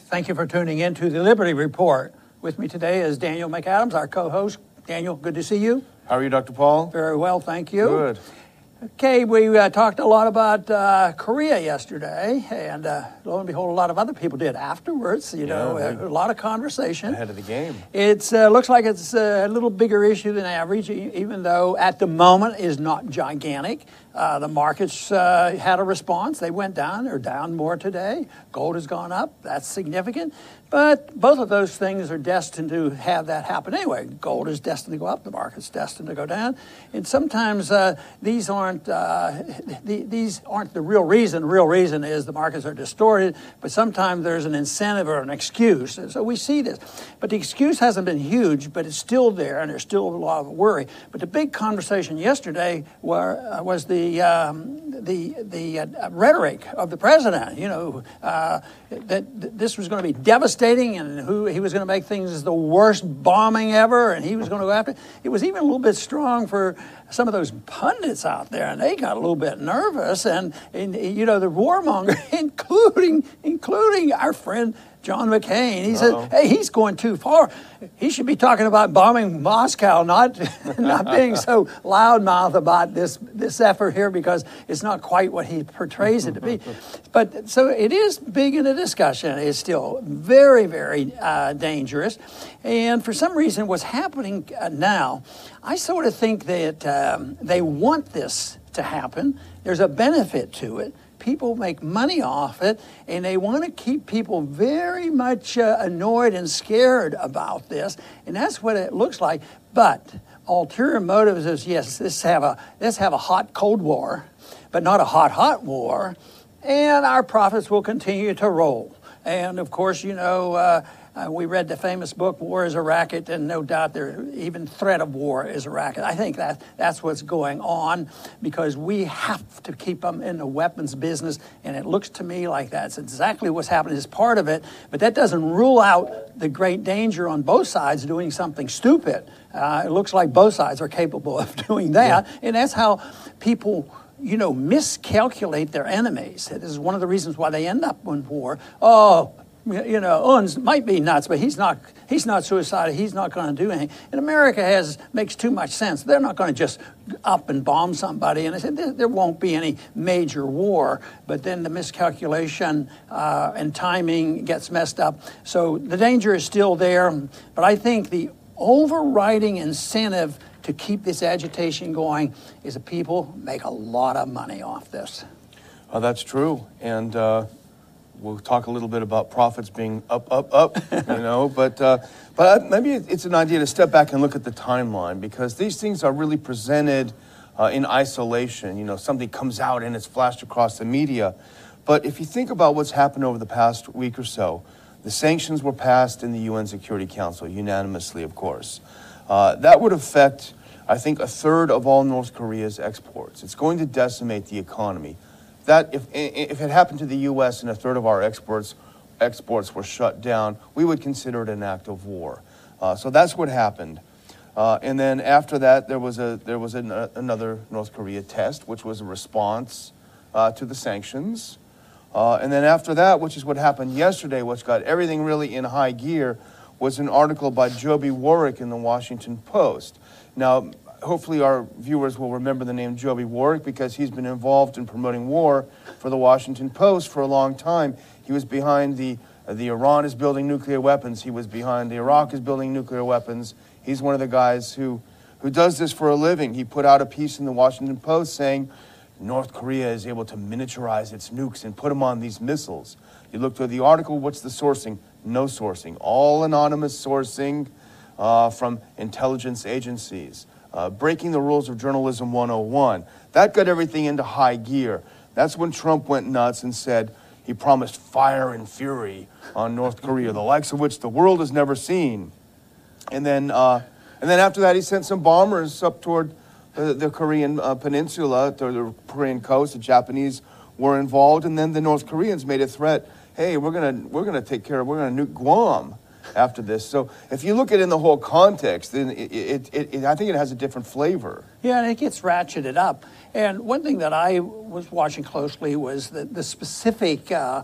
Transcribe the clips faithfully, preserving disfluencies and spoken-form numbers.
Thank you for tuning in to the Liberty Report. With me today is Daniel McAdams, our co-host. Daniel, good to see you. How are you, Doctor Paul? Very well, thank you. Good. Okay, we uh, talked a lot about uh, Korea yesterday, and uh, lo and behold, a lot of other people did afterwards. You Yeah, know, we- a, a lot of conversation. Ahead of the game. It uh, looks like it's a little bigger issue than average, e- even though at the moment is not gigantic. Uh, the markets uh, had a response. They went down. They're down more today. Gold has gone up. That's significant. But both of those things are destined to have that happen anyway. Gold is destined to go up. The market's destined to go down. And sometimes uh, these aren't uh, the, these aren't the real reason. The real reason is the markets are distorted. But sometimes there's an incentive or an excuse. And so we see this. But the excuse hasn't been huge, but it's still there, and there's still a lot of worry. But the big conversation yesterday were, uh, was the um, the the uh, rhetoric of the president. You know uh, that, that this was going to be devastating, and who he was going to make things the worst bombing ever, and he was going to go after it. It was even a little bit strong for some of those pundits out there, and they got a little bit nervous. And, and you know, the warmonger, including including our friend John McCain, he Uh-oh. said, hey, he's going too far. He should be talking about bombing Moscow, not not being so loudmouth about this this effort here, because it's not quite what he portrays it to be. But so it is big in the discussion. It's still very, very uh, dangerous. And for some reason, what's happening uh, now, I sort of think that um, they want this to happen. There's a benefit to it. People make money off it, and they want to keep people very much uh, annoyed and scared about this, and that's what it looks like. But ulterior motives is, yes, let's have a let's have a hot Cold War, but not a hot hot war, and our profits will continue to roll. And of course, you know. Uh, Uh, we read the famous book, War is a Racket, and no doubt there even threat of war is a racket. I think that that's what's going on, because we have to keep them in the weapons business, and it looks to me like that's exactly what's happening as part of it. But that doesn't rule out the great danger on both sides doing something stupid. Uh, it looks like both sides are capable of doing that, yeah. And that's how people, you know, miscalculate their enemies. This is one of the reasons why they end up in war. Oh, you know, Owens might be nuts, but he's not. He's not suicidal. He's not going to do anything. And America has makes too much sense. They're not going to just up and bomb somebody. And I said there, there won't be any major war. But then the miscalculation uh, and timing gets messed up. So the danger is still there. But I think the overriding incentive to keep this agitation going is that people make a lot of money off this. Oh, that's true. And uh, we'll talk a little bit about profits being up, up, up, you know. But uh, but maybe it's an idea to step back and look at the timeline, because these things are really presented uh, in isolation. You know, something comes out and it's flashed across the media. But if you think about what's happened over the past week or so, the sanctions were passed in the U N Security Council, unanimously, of course. Uh, that would affect, I think, a third of all North Korea's exports. It's going to decimate the economy. That if if it happened to the U S and a third of our exports exports were shut down, we would consider it an act of war. Uh, so that's what happened. Uh, and then after that, there was a there was an, uh, another North Korea test, which was a response uh, to the sanctions. Uh, and then after that, which is what happened yesterday, which got everything really in high gear, was an article by Joby Warrick in the Washington Post. Now, hopefully our viewers will remember the name Joby Warrick, because he's been involved in promoting war for the Washington Post for a long time. He was behind the uh, the Iran is building nuclear weapons. He was behind the Iraq is building nuclear weapons. He's one of the guys who, who does this for a living. He put out a piece in the Washington Post saying North Korea is able to miniaturize its nukes and put them on these missiles. You look through the article, what's the sourcing? No sourcing. All anonymous sourcing uh, from intelligence agencies. Uh, breaking the rules of journalism one oh one. That got everything into high gear. That's when Trump went nuts and said he promised fire and fury on North Korea, the likes of which the world has never seen. And then, uh, and then after that, he sent some bombers up toward the, the Korean uh, peninsula, to the Korean coast. The Japanese were involved, and then the North Koreans made a threat. Hey, we're gonna we're gonna take care of we're gonna nuke Guam after this. So if you look at it in the whole context, then it, it, it, it, I think it has a different flavor. Yeah, and it gets ratcheted up. And one thing that I was watching closely was the, the specific uh,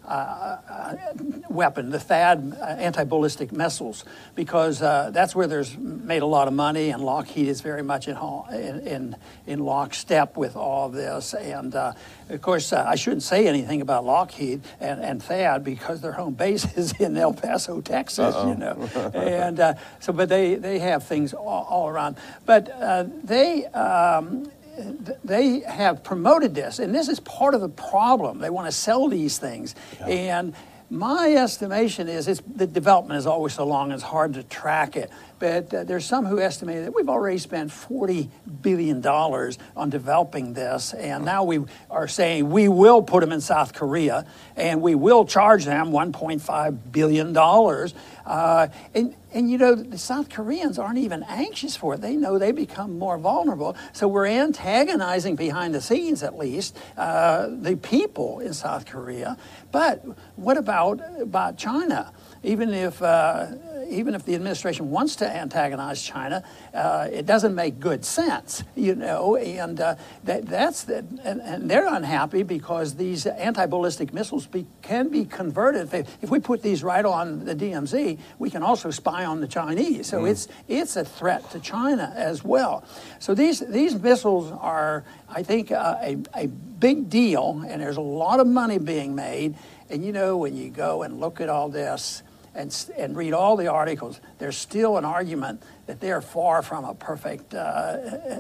uh, weapon, the THAAD uh, anti-ballistic missiles, because uh, that's where there's made a lot of money, and Lockheed is very much in in in, in lockstep with all of this. And uh, of course, uh, I shouldn't say anything about Lockheed and, and THAAD because their home base is in El Paso, Texas. Uh-oh. You know, and uh, so but they they have things all, all around, but uh, they. Um, They have promoted this, and this is part of the problem. They want to sell these things. Yeah. And my estimation is it's, the development is always so long, it's hard to track it. But uh, there's some who estimate that we've already spent forty billion dollars on developing this, and now we are saying we will put them in South Korea, and we will charge them one point five billion dollars. Uh, and, and, you know, the South Koreans aren't even anxious for it. They know they become more vulnerable. So we're antagonizing, behind the scenes at least, uh, the people in South Korea. But what about, about China? Even if uh, even if the administration wants to antagonize China, uh, it doesn't make good sense, you know. And uh, that that's the, and, and they're unhappy because these anti-ballistic missiles be, can be converted. If, they, if we put these right on the D M Z, we can also spy on the Chinese. So mm. it's it's a threat to China as well. So these these missiles are, I think, uh, a a big deal, and there's a lot of money being made. And you know, when you go and look at all this and and read all the articles, there's still an argument that they're far from a perfect uh,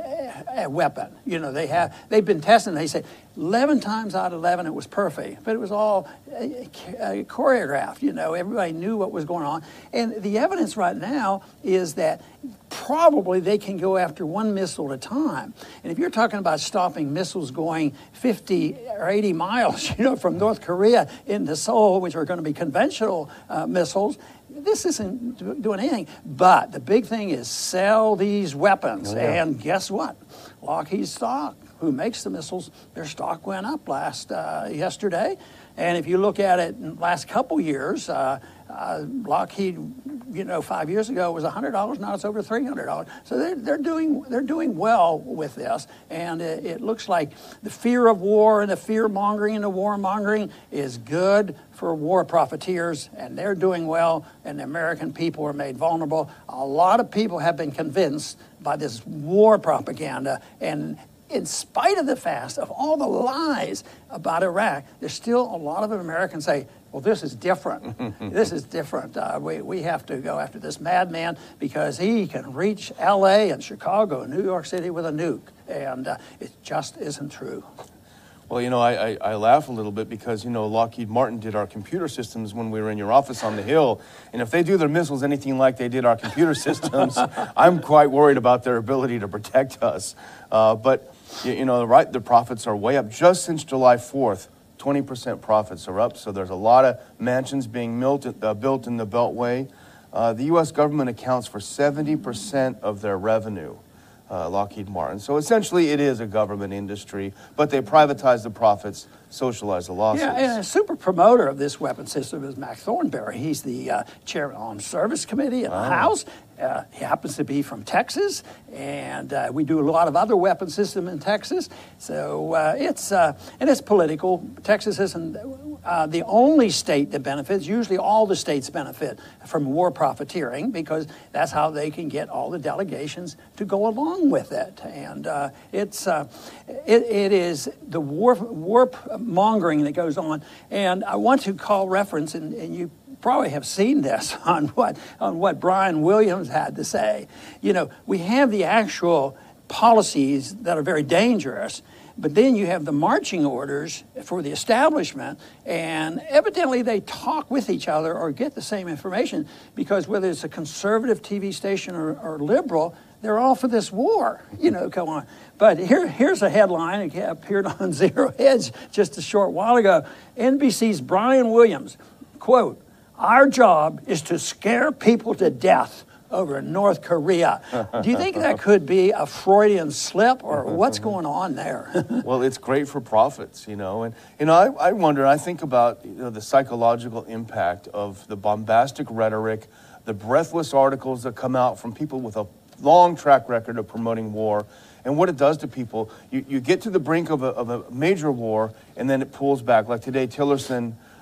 a weapon. You know, they have they've been testing. They say eleven times out of eleven it was perfect, but it was all uh, uh, choreographed. You know, everybody knew what was going on, and the evidence right now is that probably they can go after one missile at a time. And if you're talking about stopping missiles going fifty or eighty miles, you know, from North Korea into Seoul, which are going to be conventional uh, missiles, this isn't doing anything. But the big thing is sell these weapons. Oh, yeah. And guess what? Lockheed stock, who makes the missiles, their stock went up last uh, yesterday. And if you look at it in the last couple years, uh, uh, Lockheed, you know, five years ago was one hundred dollars. Now it's over three hundred dollars. So they're, they're doing they're doing well with this. And it, it looks like the fear of war and the fear mongering and the war mongering is good for war profiteers, and they're doing well, and the American people are made vulnerable. A lot of people have been convinced by this war propaganda, and in spite of the fact of all the lies about Iraq, there's still a lot of Americans say, well, this is different. This is different. Uh, we, we have to go after this madman because he can reach L A and Chicago and New York City with a nuke. And uh, it just isn't true. Well, you know, I, I, I laugh a little bit because, you know, Lockheed Martin did our computer systems when we were in your office on the Hill. And if they do their missiles anything like they did our computer systems, I'm quite worried about their ability to protect us. Uh, but, you, you know, right, the profits are way up. Just since July fourth, twenty percent profits are up. So there's a lot of mansions being built, uh, built in the Beltway. Uh, the U S government accounts for seventy percent of their revenue. Uh, Lockheed Martin. So essentially it is a government industry, but they privatize the profits, socialize the losses. Yeah, and a super promoter of this weapon system is Mac Thornberry. He's the uh, chairman of the Armed Service Committee in the oh. House. Uh, he happens to be from Texas, and uh, we do a lot of other weapon system in Texas. So uh, it's uh, and it's political. Texas isn't uh, the only state that benefits. Usually, all the states benefit from war profiteering because that's how they can get all the delegations to go along with it. And uh, it's uh, it, it is the war war mongering that goes on. And I want to call reference, and, and you probably have seen this on what on what Brian Williams had to say. You know, we have the actual policies that are very dangerous, but then you have the marching orders for the establishment, and evidently they talk with each other or get the same information because whether it's a conservative T V station or, or liberal, they're all for this war, you know, go on. But here, here's a headline. It appeared on Zero Hedge just a short while ago. N B C's Brian Williams, quote, "Our job is to scare people to death over North Korea." Do you think that could be a Freudian slip, or what's going on there? Well, it's great for profits, you know. And, you know, I, I wonder, I think about you know, the psychological impact of the bombastic rhetoric, the breathless articles that come out from people with a long track record of promoting war, and what it does to people. You, you get to the brink of a, of a major war, and then it pulls back. Like today, Tillerson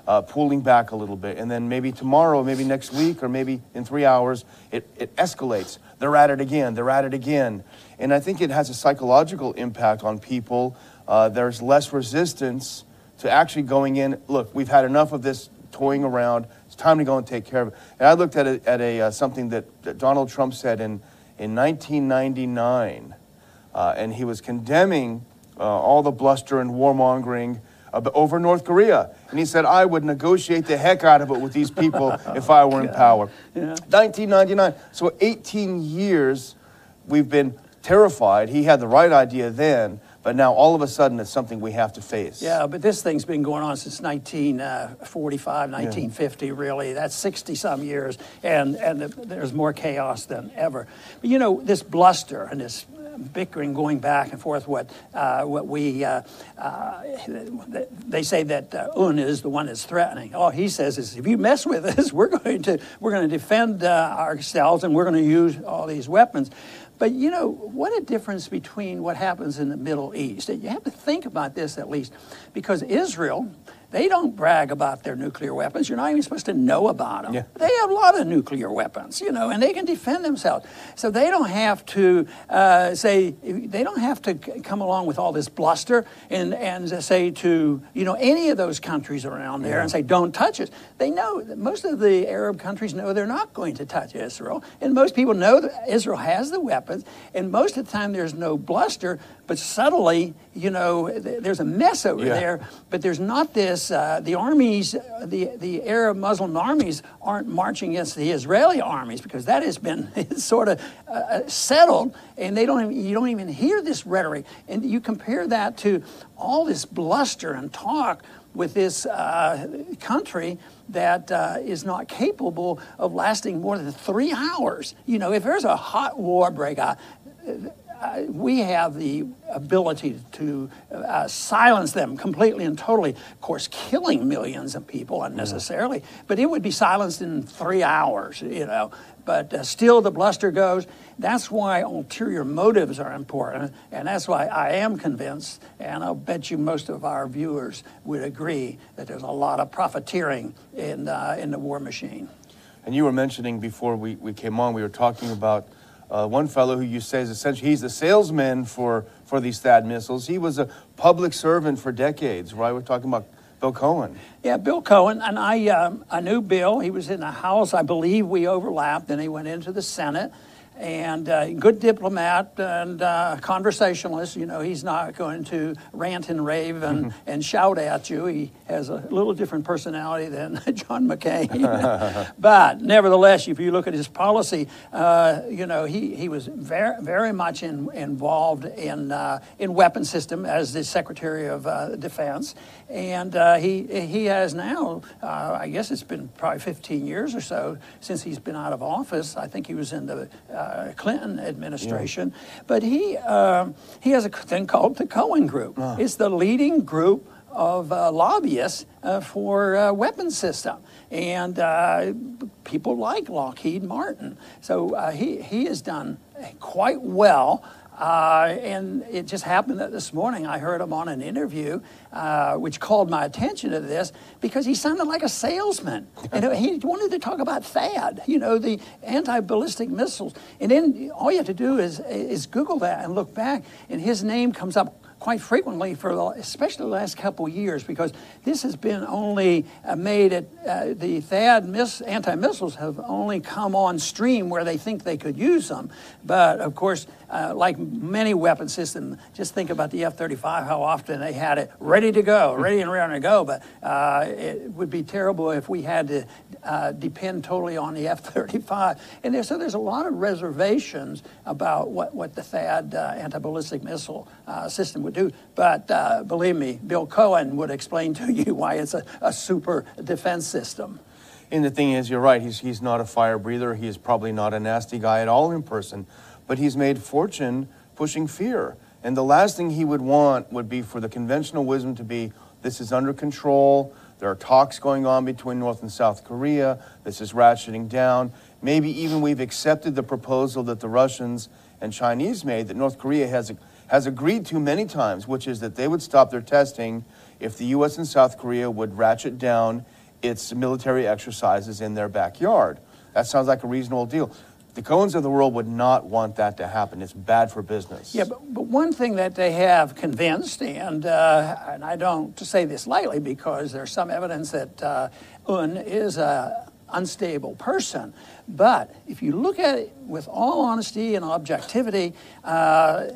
uh, pulling back a little bit. And then maybe tomorrow, maybe next week, or maybe in three hours, it, it escalates. They're at it again. They're at it again. And I think it has a psychological impact on people. Uh, there's less resistance to actually going in. Look, we've had enough of this toying around. It's time to go and take care of it. And I looked at a, at a uh, something that, that Donald Trump said in, in nineteen ninety-nine, uh, and he was condemning uh, all the bluster and warmongering uh, over North Korea. And he said, I would negotiate the heck out of it with these people if I were in power. Yeah. nineteen ninety-nine. So eighteen years we've been terrified. He had the right idea then, but now all of a sudden it's something we have to face. Yeah, but this thing's been going on since nineteen forty-five, nineteen fifty, yeah. Really. That's sixty-some years, and, and there's more chaos than ever. But, you know, this bluster and this bickering going back and forth, what uh, what we, uh, uh, they say that uh, Un is the one that's threatening. All he says is, if you mess with us, we're going to, we're going to defend uh, ourselves, and we're going to use all these weapons. But, you know, what a difference between what happens in the Middle East. You have to think about this at least, because Israel, they don't brag about their nuclear weapons. You're not even supposed to know about them. Yeah. They have a lot of nuclear weapons, you know, and they can defend themselves. So they don't have to uh, say, they don't have to come along with all this bluster and, and say to, you know, any of those countries around there yeah. and say, don't touch us. They know, that most of the Arab countries know they're not going to touch Israel. And most people know that Israel has the weapons. And most of the time there's no bluster, but subtly, you know, th- there's a mess over yeah. there. But there's not this, uh, the armies, uh, the, the Arab Muslim armies aren't marching against the Israeli armies, because that has been sort of uh, settled, and they don't even, you don't even hear this rhetoric. And you compare that to all this bluster and talk with this uh, country that uh, is not capable of lasting more than three hours. You know, if there's a hot war break out, Uh, we have the ability to uh, silence them completely and totally, of course, killing millions of people unnecessarily, yeah. but it would be silenced in three hours, you know. But uh, still the bluster goes. That's why ulterior motives are important, and that's why I am convinced, and I'll bet you most of our viewers would agree, that there's a lot of profiteering in, uh, in the war machine. And you were mentioning before we, we came on, we were talking about Uh, one fellow who you say is essentially, he's the salesman for, for these THAAD missiles. He was a public servant for decades, right? We're talking about Bill Cohen. Yeah, Bill Cohen. And I, um, I knew Bill. He was in the House. I believe we overlapped. Then he went into the Senate. And uh, good diplomat and uh, conversationalist. You know, he's not going to rant and rave and, and shout at you. He has a little different personality than John McCain. But nevertheless, if you look at his policy, uh, you know, he, he was very, very much in, involved in uh, in weapon system as the Secretary of uh, Defense. And uh, he he has now, uh, I guess it's been probably fifteen years or so since he's been out of office. I think he was in the uh, Clinton administration. Yeah. But he uh, he has a thing called the Cohen Group. Uh. It's the leading group of uh, lobbyists uh, for uh, weapons system. And uh, people like Lockheed Martin. So uh, he, he has done quite well. Uh, and it just happened that this morning I heard him on an interview, uh, which called my attention to this, because he sounded like a salesman. And he wanted to talk about THAAD, you know, the anti-ballistic missiles. And then all you have to do is, is Google that and look back, and his name comes up quite frequently for the, especially the last couple of years, because this has been only uh, made at uh, the THAAD miss, anti-missiles have only come on stream where they think they could use them. But of course, uh, like many weapon systems, just think about the F thirty-five, how often they had it ready to go, ready and ready to go. But uh, it would be terrible if we had to uh, depend totally on the F thirty-five. And there, so there's a lot of reservations about what, what the THAAD uh, anti-ballistic missile uh, system would do. But uh, believe me, Bill Cohen would explain to you why it's a, a super defense system. And the thing is, you're right, he's, he's not a fire breather. He is probably not a nasty guy at all in person. But he's made fortune pushing fear. And the last thing he would want would be for the conventional wisdom to be, this is under control. There are talks going on between North and South Korea. This is ratcheting down. Maybe even we've accepted the proposal that the Russians and Chinese made, that North Korea has has agreed to many times, which is that they would stop their testing if the U S and South Korea would ratchet down its military exercises in their backyard. That sounds like a reasonable deal. The Cohens of the world would not want that to happen. It's bad for business. Yeah, but, but one thing that they have convinced, and uh, and I don't say this lightly because there's some evidence that uh, Un is a unstable person. But if you look at it with all honesty and objectivity, uh,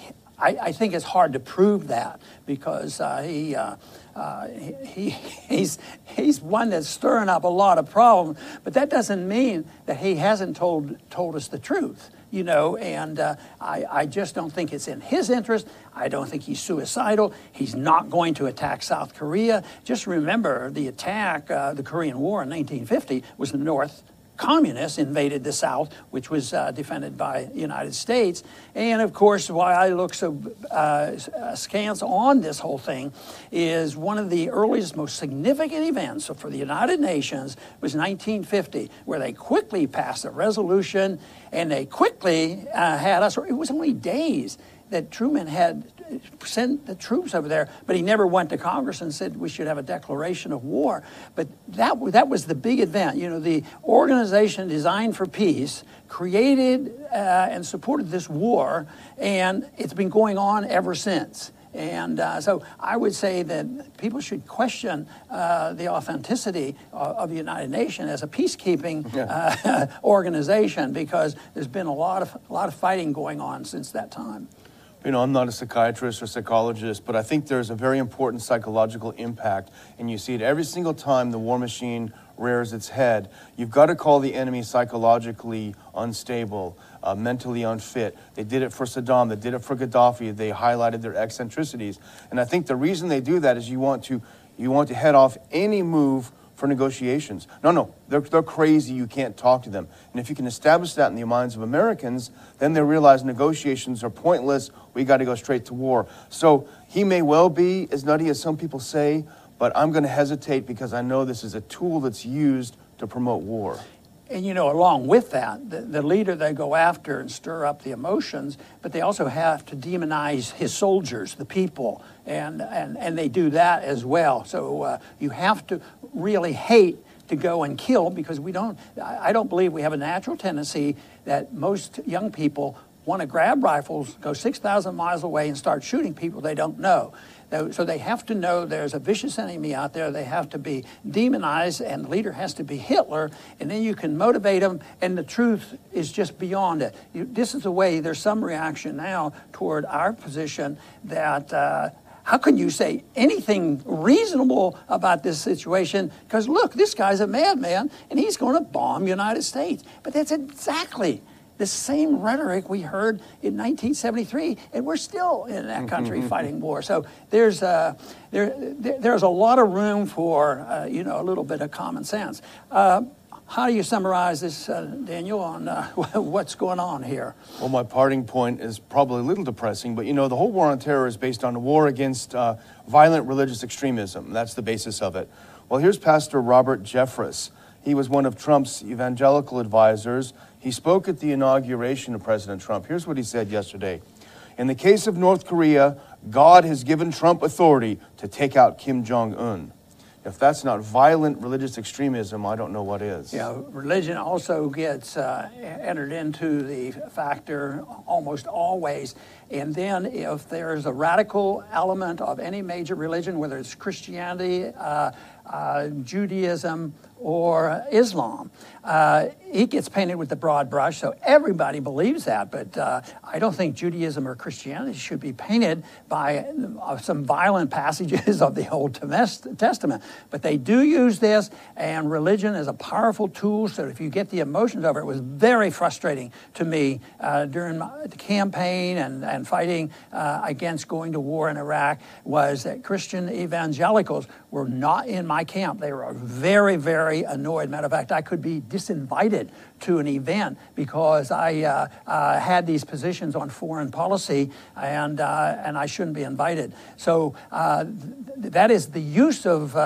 I, I think it's hard to prove that because uh, he. Uh, Uh, he, he's, he's one that's stirring up a lot of problems, but that doesn't mean that he hasn't told, told us the truth, you know, and uh, I, I just don't think it's in his interest. I don't think he's suicidal. He's not going to attack South Korea. Just remember the attack, uh, the Korean War in nineteen fifty was the North Communists invaded the South, which was uh, defended by the United States. And of course, why I look so uh, askance on this whole thing is one of the earliest, most significant events for the United Nations was nineteen fifty, where they quickly passed a resolution and they quickly uh, had us, it was only days that Truman had sent the troops over there, but he never went to Congress and said we should have a declaration of war. But that, that was the big event. You know, the Organization Designed for Peace created uh, and supported this war, and it's been going on ever since. And uh, so I would say that people should question uh, the authenticity of, of the United Nations as a peacekeeping yeah. uh, organization, because there's been a lot of a lot of fighting going on since that time. You know, I'm not a psychiatrist or psychologist, but I think there's a very important psychological impact, and you see it every single time the war machine rears its head. You've got to call the enemy psychologically unstable, uh, mentally unfit. They did it for Saddam. They did it for Gaddafi. They highlighted their eccentricities. And I think the reason they do that is you want to, you want to head off any move for negotiations. No, no, they're, they're crazy. You can't talk to them. And if you can establish that in the minds of Americans, then they realize negotiations are pointless. We got to go straight to war. So he may well be as nutty as some people say, but I'm going to hesitate because I know this is a tool that's used to promote war. And, you know, along with that, the, the leader they go after and stir up the emotions, but they also have to demonize his soldiers, the people, and, and, and they do that as well. So uh, you have to really hate to go and kill, because we don't, I don't believe we have a natural tendency that most young people want to grab rifles, go six thousand miles away and start shooting people they don't know. So they have to know there's a vicious enemy out there. They have to be demonized, and the leader has to be Hitler, and then you can motivate them, and the truth is just beyond it. You, this is the way there's some reaction now toward our position that uh, how can you say anything reasonable about this situation? Because look, this guy's a madman, and he's going to bomb the United States. But that's exactly the same rhetoric we heard in nineteen seventy-three, and we're still in that country fighting war. So there's uh, there, there there's a lot of room for uh, you know a little bit of common sense. Uh, how do you summarize this, uh, Daniel, on uh, what's going on here? Well, my parting point is probably a little depressing, but you know the whole war on terror is based on a war against uh, violent religious extremism. That's the basis of it. Well, here's Pastor Robert Jeffress. He was one of Trump's evangelical advisors. He spoke at the inauguration of President Trump. Here's what he said yesterday. In the case of North Korea, God has given Trump authority to take out Kim Jong-un. If that's not violent religious extremism, I don't know what is. Yeah, religion also gets uh, entered into the factor almost always. And then if there's a radical element of any major religion, whether it's Christianity, uh, uh, Judaism, or Islam, uh, it gets painted with the broad brush, so everybody believes that. But uh, I don't think Judaism or Christianity should be painted by uh, some violent passages of the Old Testament. But they do use this, and religion is a powerful tool, so if you get the emotions over it, it was very frustrating to me uh, during my, the campaign and, and fighting uh, against going to war in Iraq, was that Christian evangelicals were not in my camp. They were very, very annoyed. Matter of fact, I could be disinvited to an event because I uh, uh, had these positions on foreign policy, and uh, and I shouldn't be invited. So uh, th- that is the use of uh,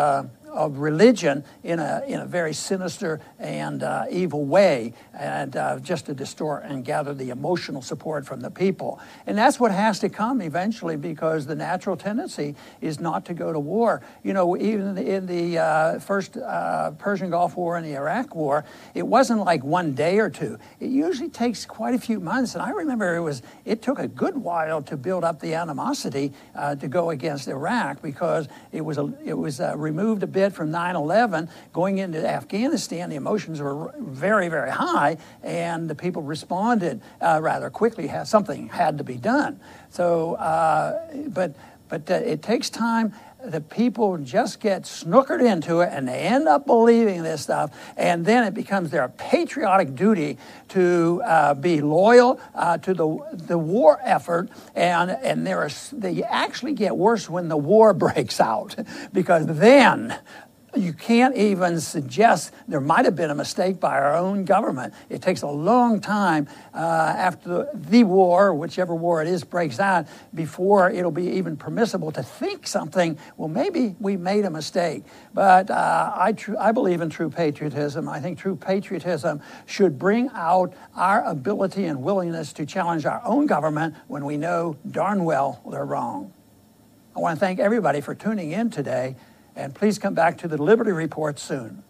of religion in a in a very sinister and uh, evil way, and uh, just to distort and gather the emotional support from the people. And that's what has to come eventually, because the natural tendency is not to go to war. You know, even in the uh, first uh, Persian Gulf War and the Iraq War, it wasn't like one day or two. It usually takes quite a few months. And I remember it was it took a good while to build up the animosity uh, to go against Iraq, because it was a, it was uh, removed a bit from nine eleven. Going into Afghanistan, the emotions were very, very high, and the people responded uh, rather quickly. Something had to be done. So, uh, but but uh, it takes time. The people just get snookered into it, and they end up believing this stuff, and then it becomes their patriotic duty to uh, be loyal uh, to the the war effort, and and there are, they actually get worse when the war breaks out, because then you can't even suggest there might have been a mistake by our own government. It takes a long time uh, after the, the war, whichever war it is, breaks out, before it'll be even permissible to think something, well, maybe we made a mistake. But uh, I, tr- I believe in true patriotism. I think true patriotism should bring out our ability and willingness to challenge our own government when we know darn well they're wrong. I want to thank everybody for tuning in today. And please come back to the Liberty Report soon.